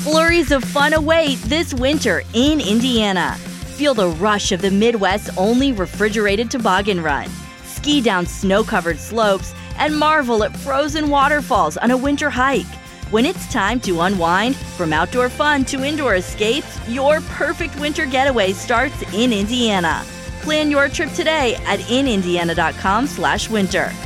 Flurries of fun await this winter in Indiana. Feel the rush of the Midwest's only refrigerated toboggan run. Ski down snow-covered slopes and marvel at frozen waterfalls on a winter hike. When it's time to unwind, from outdoor fun to indoor escapes, your perfect winter getaway starts in Indiana. Plan your trip today at inindiana.com/winter.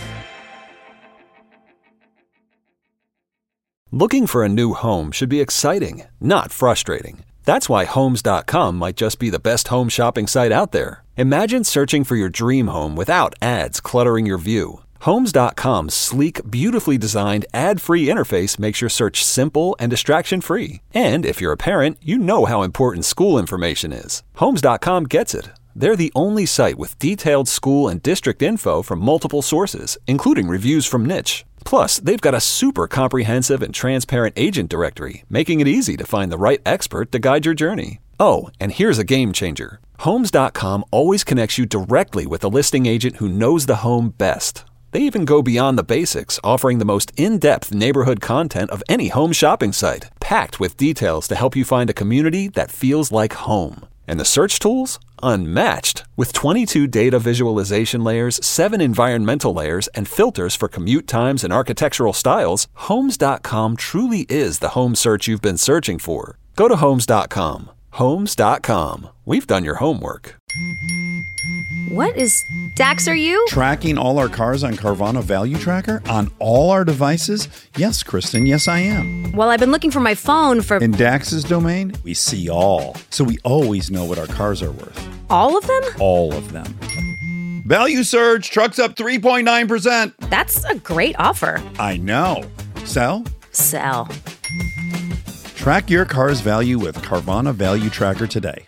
Looking for a new home should be exciting, not frustrating. That's why Homes.com might just be the best home shopping site out there. Imagine searching for your dream home without ads cluttering your view. Homes.com's sleek, beautifully designed, ad-free interface makes your search simple and distraction-free. And if you're a parent, you know how important school information is. Homes.com gets it. They're the only site with detailed school and district info from multiple sources, including reviews from Niche. Plus, they've got a super comprehensive and transparent agent directory, making it easy to find the right expert to guide your journey. Oh, and here's a game changer. Homes.com always connects you directly with a listing agent who knows the home best. They even go beyond the basics, offering the most in-depth neighborhood content of any home shopping site, packed with details to help you find a community that feels like home. And the search tools? Unmatched. With 22 data visualization layers, 7 environmental layers, and filters for commute times and architectural styles, Homes.com truly is the home search you've been searching for. Go to Homes.com. Homes.com. We've done your homework. What is Dax, are you? Tracking all our cars on Carvana Value Tracker on all our devices? Yes, Kristen, yes I am. Well, I've been looking for my phone for... In Dax's domain, we see all. So we always know what our cars are worth. All of them? All of them. Value surge, trucks up 3.9%. That's a great offer. I know. Sell? Sell. Track your car's value with Carvana Value Tracker today.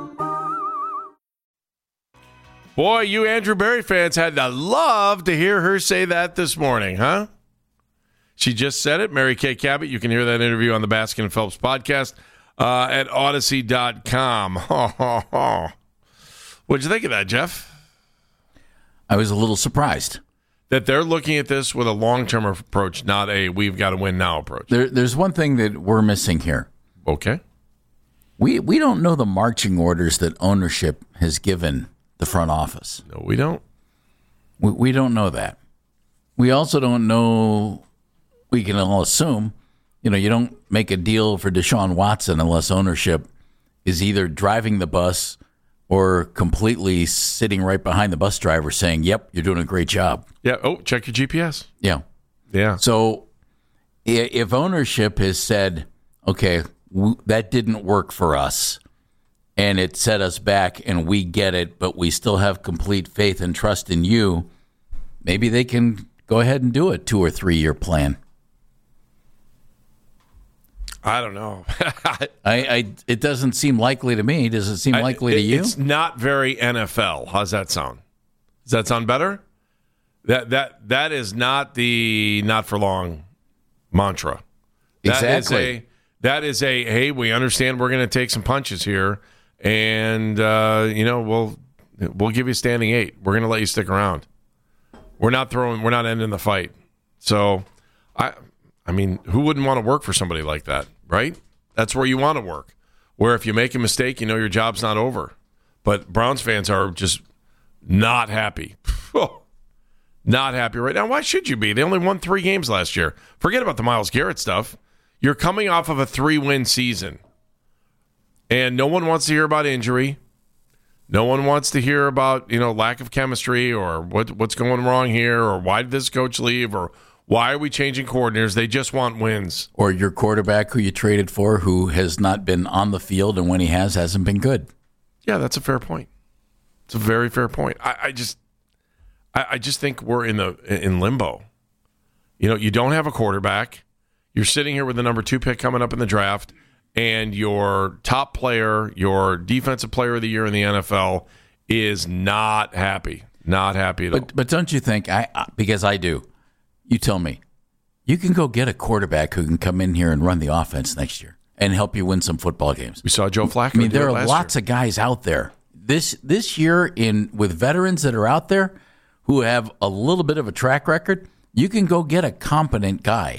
Boy, you Andrew Berry fans had to love to hear her say that this morning, huh? She just said it, Mary Kay Cabot. You can hear that interview on the Baskin & Phelps podcast at Odyssey.com. What'd you think of that, Jeff? I was a little surprised. That they're looking at this with a long-term approach, not a we've got to win now approach. There's one thing that we're missing here. Okay. We don't know the marching orders that ownership has given the front office. No, we don't. We don't know that. We also don't know, we can all assume, you don't make a deal for Deshaun Watson unless ownership is either driving the bus or completely sitting right behind the bus driver saying, yep, you're doing a great job. Yeah. Oh, check your GPS. Yeah. Yeah. So if ownership has said, okay, that didn't work for us, and it set us back, and we get it, but we still have complete faith and trust in you, maybe they can go ahead and do a 2 or 3 year plan. I don't know. It doesn't seem likely to me. Does it seem likely to you? It's not very NFL. How's that sound? Does that sound better? That is not the not for long mantra. Exactly. That is a hey, we understand we're going to take some punches here, and we'll give you a standing 8. We're going to let you stick around. We're not ending the fight. So I mean, who wouldn't want to work for somebody like that, right? That's where you want to work. Where if you make a mistake, your job's not over. But Browns fans are just not happy. Not happy right now. Why should you be? They only won 3 games last year. Forget about the Myles Garrett stuff. You're coming off of a 3-win season. And no one wants to hear about injury. No one wants to hear about, lack of chemistry or what's going wrong here or why did this coach leave or why are we changing coordinators? They just want wins. Or your quarterback who you traded for who has not been on the field, and when he hasn't been good. Yeah, that's a fair point. It's a very fair point. I just think we're in limbo. You don't have a quarterback. You're sitting here with the number 2 pick coming up in the draft, and your top player, your defensive player of the year in the NFL, is not happy. Not happy at all. But don't you think, because I do, you tell me, you can go get a quarterback who can come in here and run the offense next year and help you win some football games. We saw Joe Flacco. There are lots of guys out there this year with veterans that are out there who have a little bit of a track record. You can go get a competent guy,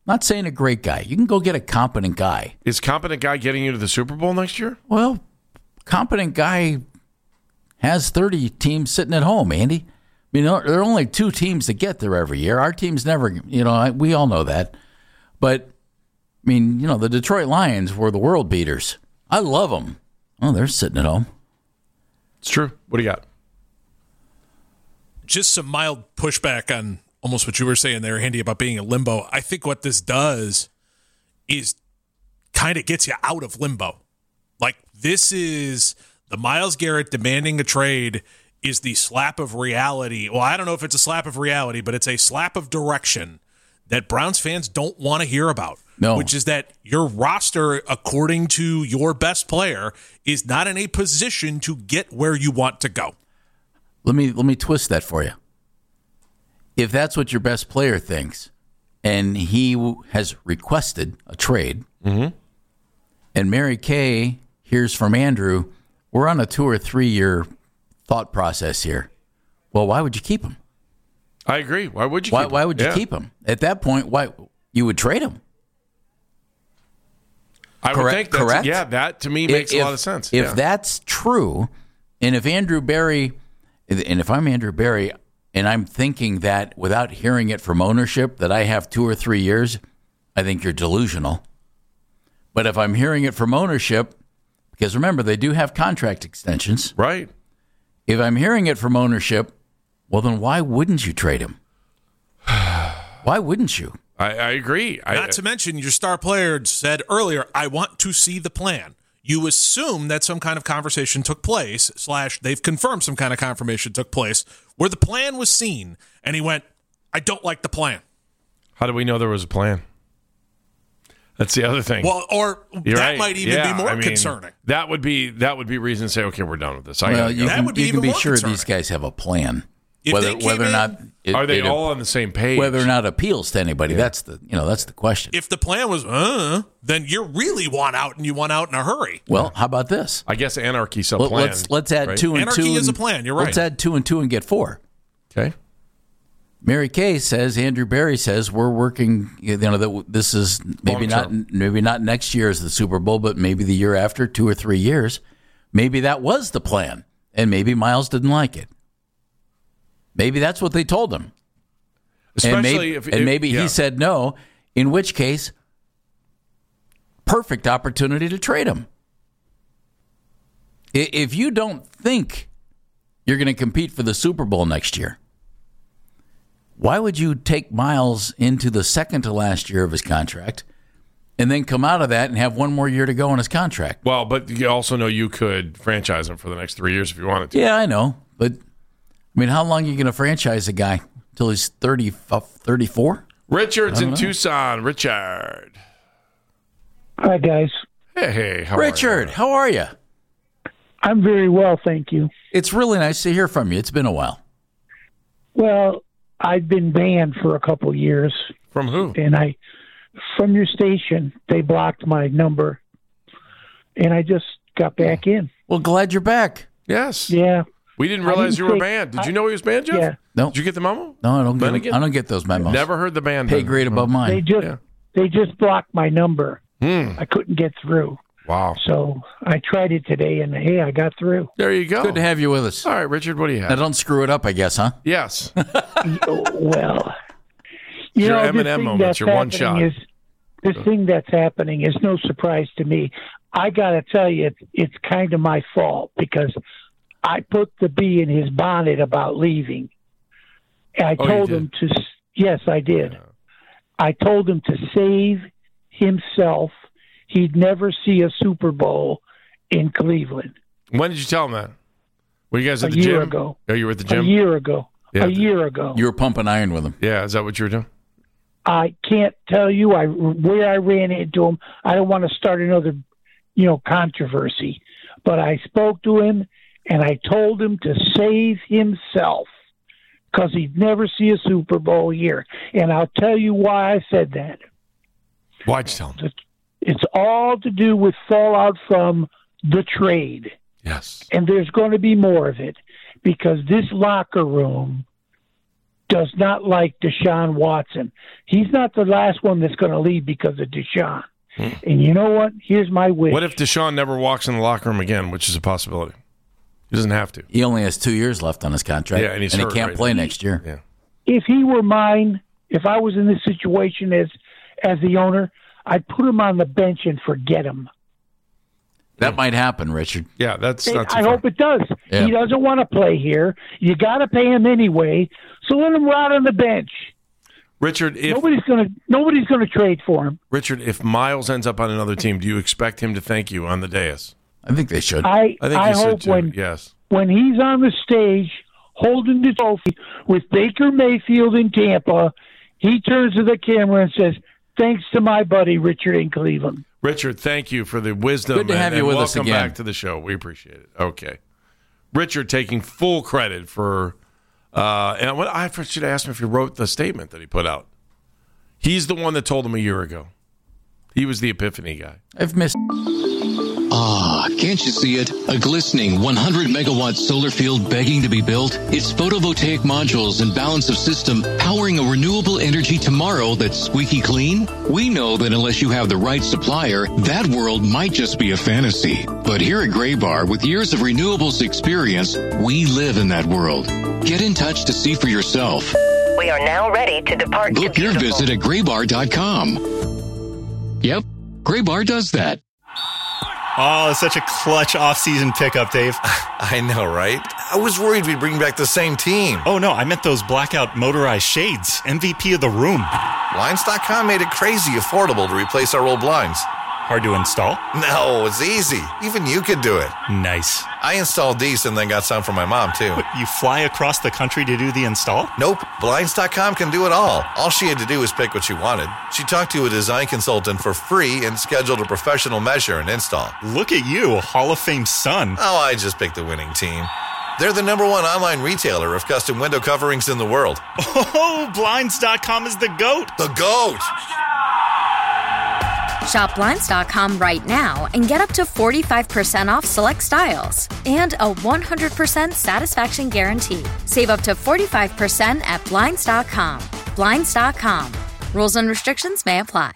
Not saying a great guy. You can go get a competent guy. Is competent guy getting you to the Super Bowl next year? Well, competent guy has 30 teams sitting at home, Andy. I mean, there are only 2 teams that get there every year. Our team's never, we all know that. But, I mean, the Detroit Lions were the world beaters. I love them. Oh, they're sitting at home. It's true. What do you got? Just some mild pushback on almost what you were saying there, Andy, about being in limbo. I think what this does is kind of gets you out of limbo. Like, this is the Myles Garrett demanding a trade is the slap of reality. Well, I don't know if it's a slap of reality, but it's a slap of direction that Browns fans don't want to hear about. No. Which is that your roster, according to your best player, is not in a position to get where you want to go. Let me twist that for you. If that's what your best player thinks, and he has requested a trade, and Mary Kay hears from Andrew, we're on a 2 or 3 year thought process here. Well, why would you keep him? I agree. Why would you keep him? Why would you keep him? At that point, why you would trade him? I would think that's, correct? Yeah, that to me makes a lot of sense. If that's true, and if I'm Andrew Berry, and I'm thinking that without hearing it from ownership that I have 2 or 3 years, I think you're delusional. But if I'm hearing it from ownership, because remember, they do have contract extensions. Right. If I'm hearing it from ownership, well, then why wouldn't you trade him? Why wouldn't you? I agree. Not to mention, your star player said earlier, I want to see the plan. You assume that some kind of conversation took place, / they've confirmed some kind of confirmation took place, where the plan was seen, and he went, I don't like the plan. How do we know there was a plan? That's the other thing. Well, or You're that right. might even be more concerning. That would be reason to say, okay, we're done with this. You can be even more sure concerning. these guys have a plan. If Whether they came or in- not Are they all on the same page? whether or not appeals to anybody, that's the question. If the plan was, then you really want out, and you want out in a hurry. Well, how about this? I guess anarchy's a plan. Let's add right? 2 and 2. Anarchy is a plan. You're right. Let's add 2 and 2 and get 4. Okay. Mary Kay says, Andrew Berry says, we're working. That this is maybe not next year as the Super Bowl, but maybe the year after, 2 or 3 years. Maybe that was the plan, and maybe Myles didn't like it. Maybe that's what they told him. Especially maybe he said no, in which case, perfect opportunity to trade him. If you don't think you're going to compete for the Super Bowl next year, why would you take Myles into the second to last year of his contract and then come out of that and have 1 more year to go on his contract? Well, but you also know you could franchise him for the next 3 years if you wanted to. Yeah, I know. But, I mean, how long are you going to franchise a guy? Until he's 34? Richard's in Tucson. Richard. Hi, guys. Hey, how Richard, how are you? I'm very well, thank you. It's really nice to hear from you. It's been a while. Well, I've been banned for a couple years. From who? And from your station, they blocked my number, and I just got back in. Well, glad you're back. Yes. Yeah. We didn't realize you were banned. Did you know he was banned, Jeff? Yeah. No. Did you get the memo? No, I don't get those memos. Never heard the ban. Pay grade above mine. They just blocked my number. I couldn't get through. Wow. So I tried it today, and hey, I got through. There you go. Good to have you with us. All right, Richard, what do you have? Now, don't screw it up, I guess, huh? Yes. Well, you your know, M&M moments, your one shot. This thing that's happening is no surprise to me. I got to tell you, it's kind of my fault because I put the bee in his bonnet about leaving. I told him to. Yes, I did. Yeah. I told him to save himself. He'd never see a Super Bowl in Cleveland. When did you tell him that? Were you guys at the gym? A year ago. Oh, you were at the gym? A year ago. Yeah. A year ago. You were pumping iron with him. Yeah, is that what you were doing? I can't tell you where I ran into him. I don't want to start another, controversy. But I spoke to him, and I told him to save himself because he'd never see a Super Bowl here. And I'll tell you why I said that. Why'd you tell him? It's all to do with fallout from the trade. Yes. And there's going to be more of it because this locker room does not like Deshaun Watson. He's not the last one that's going to leave because of Deshaun. And you know what? Here's my wish. What if Deshaun never walks in the locker room again, which is a possibility? He doesn't have to. He only has 2 years left on his contract. Yeah, and he can't right play now. next year. Yeah. If he were mine, if I was in this situation as the owner, I'd put him on the bench and forget him. That might happen, Richard. Yeah, that's not too I far. hope it does. Yeah. He doesn't want to play here. You got to pay him anyway, so let him rot on the bench. Richard, Nobody's gonna trade for him. Richard, if Miles ends up on another team, do you expect him to thank you on the dais? I think they should. I think I he should hope too. Yes. when he's on the stage holding the trophy with Baker Mayfield in Tampa, he turns to the camera and says, "Thanks to my buddy Richard in Cleveland." Richard, thank you for the wisdom. Good to have you and with us welcome again. back to the show. We appreciate it. Okay. Richard taking full credit for and I should ask him if he wrote the statement that he put out. He's the one that told him a year ago. He was the epiphany guy. I've missed. Ah, can't you see it? A glistening 100-megawatt solar field begging to be built? Its photovoltaic modules and balance of system powering a renewable energy tomorrow that's squeaky clean? We know that unless you have the right supplier, that world might just be a fantasy. But here at Gray Bar, with years of renewables experience, we live in that world. Get in touch to see for yourself. We are now ready to depart. Book your visit at graybar.com. Yep, Gray Bar does that. Oh, it's such a clutch off-season pickup, Dave. I know, right? I was worried we'd bring back the same team. Oh, no, I meant those blackout motorized shades. MVP of the room. Blinds.com made it crazy affordable to replace our old blinds. Hard to install? No, it's easy. Even you could do it. Nice. I installed these and then got some for my mom, too. What, you fly across the country to do the install? Nope. Blinds.com can do it all. All she had to do was pick what she wanted. She talked to a design consultant for free and scheduled a professional measure and install. Look at you, Hall of Fame son. Oh, I just picked the winning team. They're the #1 online retailer of custom window coverings in the world. Oh, Blinds.com is the GOAT. The GOAT! Shop Blinds.com right now and get up to 45% off select styles and a 100% satisfaction guarantee. Save up to 45% at Blinds.com. Blinds.com. Rules and restrictions may apply.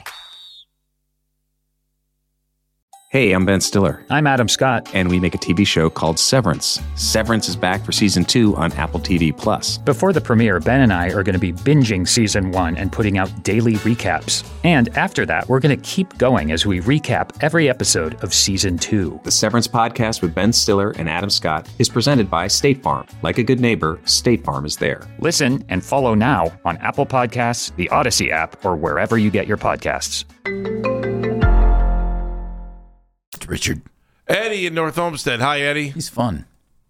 Hey, I'm Ben Stiller. I'm Adam Scott. And we make a TV show called Severance. Severance is back for Season 2 on Apple TV+. Before the premiere, Ben and I are going to be binging Season 1 and putting out daily recaps. And after that, we're going to keep going as we recap every episode of Season 2. The Severance podcast with Ben Stiller and Adam Scott is presented by State Farm. Like a good neighbor, State Farm is there. Listen and follow now on Apple Podcasts, the Odyssey app, or wherever you get your podcasts. Richard. Eddie in North Olmsted. Hi, Eddie. He's fun.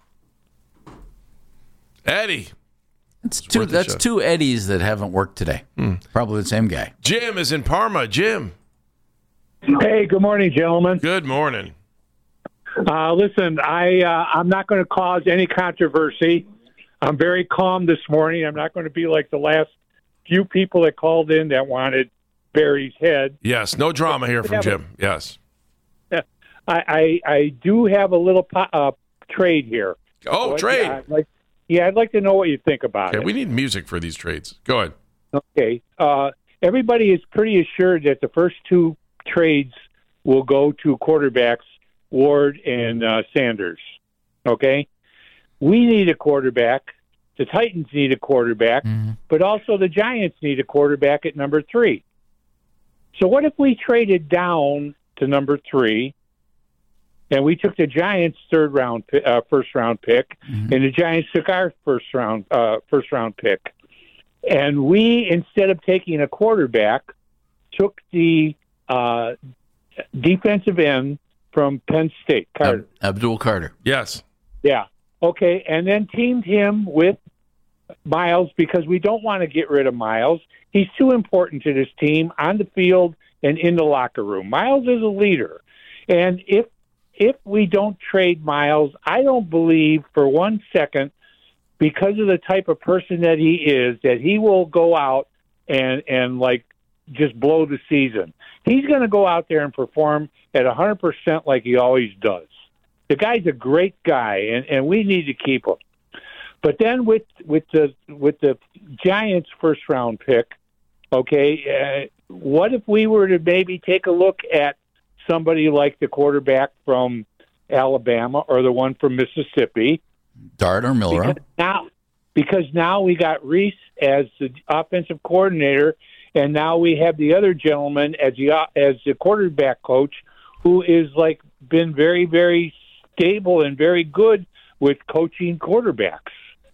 Eddie. That's two Eddies that haven't worked today. Probably the same guy. Jim is in Parma. Jim. Hey, good morning, gentlemen. Good morning. Listen, I'm not going to cause any controversy. I'm very calm this morning. I'm not going to be like the last few people that called in that wanted Barry's head. Yes, no drama here from Jim. Yes. I do have a little trade here. Oh, trade. I'd like to know what you think about it. We need music for these trades. Go ahead. Okay. Everybody is pretty assured that the first two trades will go to quarterbacks, Ward and Sanders. Okay? We need a quarterback. The Titans need a quarterback, but also the Giants need a quarterback at number 3. So what if we traded down to number 3, and we took the Giants' first round pick, and the Giants took our first round pick, and we, instead of taking a quarterback, took the defensive end from Penn State, Carter. Abdul Carter. Yes. Yeah. Okay, and then teamed him with Miles because we don't want to get rid of Miles. He's too important to this team on the field and in the locker room. Miles is a leader, and if we don't trade Miles, I don't believe for 1 second, because of the type of person that he is, that he will go out and like just blow the season. He's going to go out there and perform at 100% like he always does. The guy's a great guy, and we need to keep him. But then with the Giants' first round pick, okay, what if we were to maybe take a look at somebody like the quarterback from Alabama or the one from Mississippi, Dart or Miller? Because now we got Reese as the offensive coordinator, and now we have the other gentleman as the quarterback coach, who is been very, very stable and very good with coaching quarterbacks.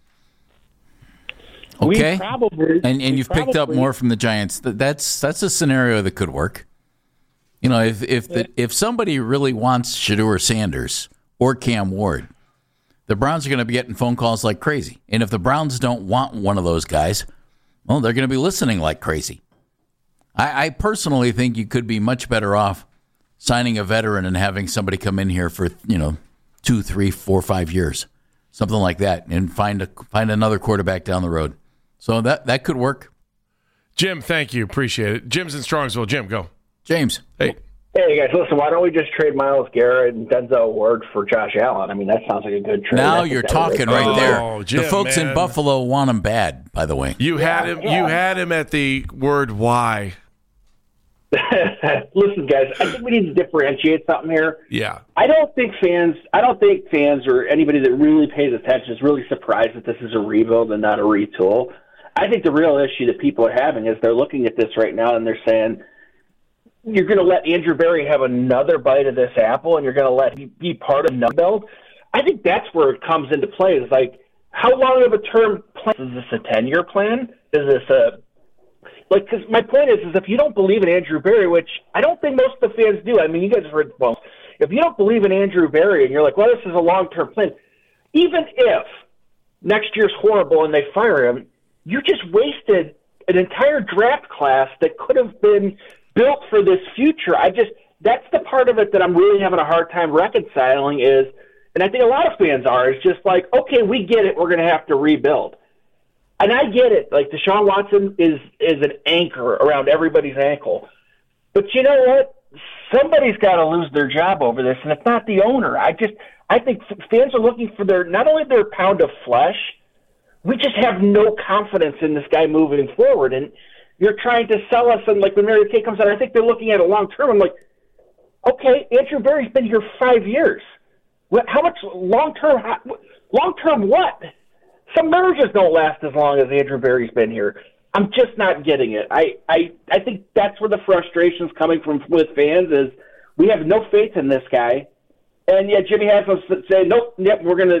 Okay, and you've picked up more from the Giants. That's a scenario that could work. You know, if somebody really wants Shedeur Sanders or Cam Ward, the Browns are going to be getting phone calls like crazy. And if the Browns don't want one of those guys, well, they're going to be listening like crazy. I personally think you could be much better off signing a veteran and having somebody come in here for 2, 3, 4, 5 years, something like that, and find another quarterback down the road. So that could work. Jim, thank you. Appreciate it. Jim's in Strongsville. Jim, go. James. Hey. Hey, guys, listen, why don't we just trade Myles Garrett and Denzel Ward for Josh Allen? I mean, that sounds like a good trade. Now you're talking right there. Jim, the folks in Buffalo want him bad, by the way. You had him. You had him at the word why. Listen, guys, I think we need to differentiate something here. Yeah. I don't think fans or anybody that really pays attention is really surprised that this is a rebuild and not a retool. I think the real issue that people are having is they're looking at this right now and they're saying, you're going to let Andrew Berry have another bite of this apple and you're going to let him be part of the build. I think that's where it comes into play. It's like, how long of a term plan? Is this a 10-year plan? Is this because my point is if you don't believe in Andrew Berry, which I don't think most of the fans do. I mean, you guys have heard, if you don't believe in Andrew Berry and you're like, well, this is a long-term plan, even if next year's horrible and they fire him, you just wasted an entire draft class that could have been built for this future. That's the part of it that I'm really having a hard time reconciling is, and I think a lot of fans are, is just like, okay, we get it. We're going to have to rebuild. And I get it. Like Deshaun Watson is an anchor around everybody's ankle. But you know what? Somebody's got to lose their job over this, and it's not the owner. I think fans are looking for not only their pound of flesh, we just have no confidence in this guy moving forward. And you're trying to sell us, and like when Mary Kay comes out, I think they're looking at it long term. I'm like, okay, Andrew Berry's been here 5 years. How much long term? Long term what? Some marriages don't last as long as Andrew Berry's been here. I'm just not getting it. I think that's where the frustration's coming from with fans is we have no faith in this guy, and yet Jimmy Haslam say nope, yep, we're gonna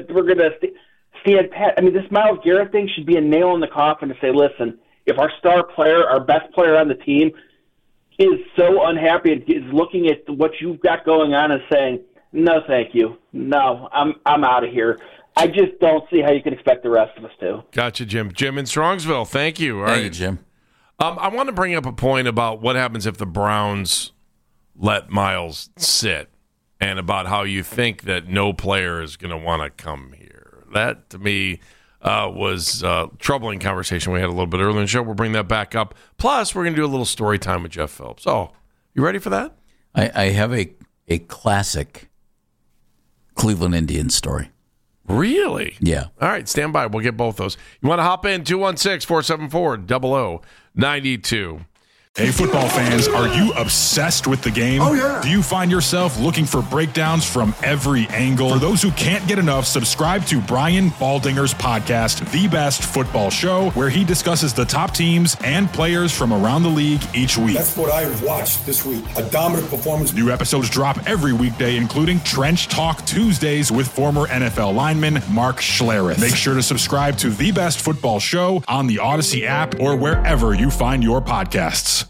stand pat. I mean, this Myles Garrett thing should be a nail in the coffin to say, listen, if our star player, our best player on the team, is so unhappy and is looking at what you've got going on and saying, no, thank you, no, I'm out of here. I just don't see how you can expect the rest of us to. Gotcha, Jim. Jim in Strongsville. Thank you. All Thank right. you, Jim. I want to bring up a point about what happens if the Browns let Myles sit and about how you think that no player is going to want to come here. That, to me, was a troubling conversation we had a little bit earlier in the show. We'll bring that back up. Plus, we're going to do a little story time with Jeff Phillips. Oh, you ready for that? I have a classic Cleveland Indians story. Really? Yeah. All right, stand by. We'll get both those. You want to hop in? 216-474-0092. Hey, football fans, are you obsessed with the game? Oh, yeah. Do you find yourself looking for breakdowns from every angle? For those who can't get enough, subscribe to Brian Baldinger's podcast, The Best Football Show, where he discusses the top teams and players from around the league each week. That's what I watched this week. A dominant performance. New episodes drop every weekday, including Trench Talk Tuesdays with former NFL lineman Mark Schlereth. Make sure to subscribe to The Best Football Show on the Odyssey app or wherever you find your podcasts.